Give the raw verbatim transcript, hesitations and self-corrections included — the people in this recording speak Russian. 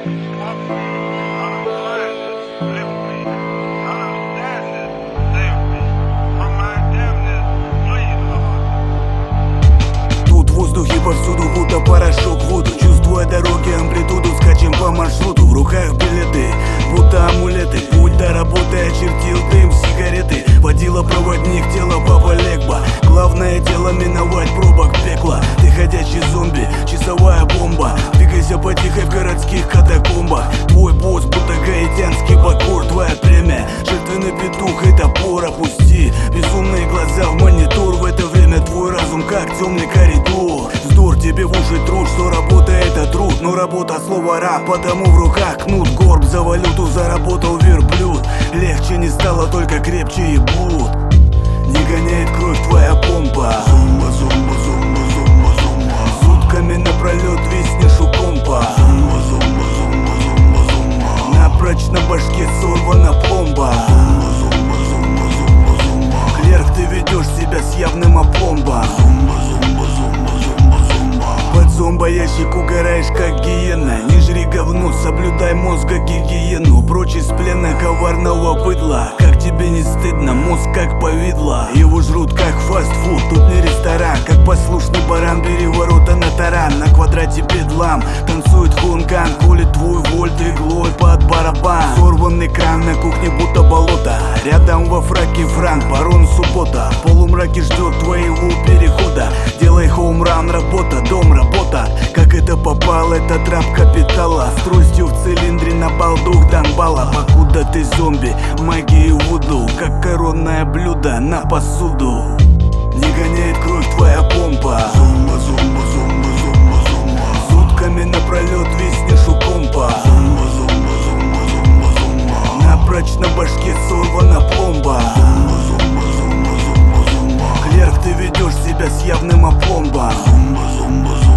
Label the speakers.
Speaker 1: Тут в воздухе повсюду будто порошок в воду. Чувствуя дороги, амплитуду, скачем по маршруту. В руках билеты, будто амулеты. Путь до работы очертил дым сигареты. Водила проводник, тело Папа Легба. Главное дело миновать пробок пекла. Ты ходячий зомби, часовая бомба. Двигайся потихо в городских катакомбах. Твой босс будто гаитянский бакур. Твоя премия, жертвенный петух и топор опусти. Безумные глаза в монитор. В это время твой разум как темный коридор. Вздор тебе в уши труд, что работа это труд. Но работа слово раб, потому в руках кнут. Горб за валюту заработал верблюд. Легче не стало, только крепче ебут. Не гоняет кровь твоя помпа. Зумба, зумба, зумба, зумба, зумба. Сутками напролет виснешь у компа. Зумба, зумба, зумба, зумба, зумба. Напрочь на башке сорвана пломба. Зумба, зумба, зумба, зумба, зумба. Клерк, ты ведешь себя с явным опломбом. Зумба, зумба, зумба, зумба, зумба. Под зомбоящик угораешь как гиена. Не жри говно, соблюдай мозга гигиену. Прочь из плена коварного быдла. Как тебе не стыдно, мозг как повидло. Его жрут как фастфуд, тут не ресторан. Как послушный баран, бери ворота на таран. На квадрате бедлам, танцует хунган. Колет твой вольт иглой под барабан. Сорванный кран на кухне будто болото. Рядом во фраке франк, барон суббота. В полумраке ждет твоего перехода. Делай хоумран, работа, дом, работа. Как это попало, это трап капитала. С тростью в цилиндре на балдух Донбалла. Покуда ты зомби, магии вуду. Как коронное блюдо на посуду. Не гоняет кровь твоя помпа. Зумба, зумба, зумба, зумба, зумба. Сутками напролет виснешь у компа. Зумба, зумба, зумба, зумба, зумба. Напрочь на башке сорвана пломба. Зумба, зумба, зумба, зумба, зумба. Клерк, ты ведешь себя с явным опломбом. Зумба, зумба, зумба.